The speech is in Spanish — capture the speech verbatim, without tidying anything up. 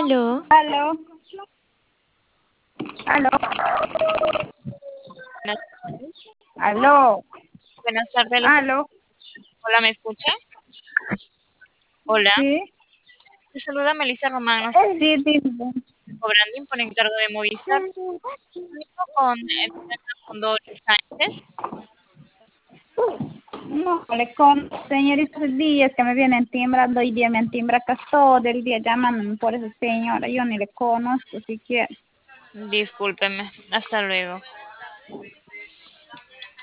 Aló, Aló, aló, Buenas, aló, buenas tardes, los- aló, hola, ¿me escucha? Hola, sí, te saluda Melissa Román, nos sí, sí. cobrando por encargo de Movistar, único con el con Doris Sánchez. No, le con señorita Díaz que me vienen timbrando hoy día, me han timbrado acá todo el día llamándome por esa señora, yo ni le conozco siquiera. Discúlpeme, hasta luego.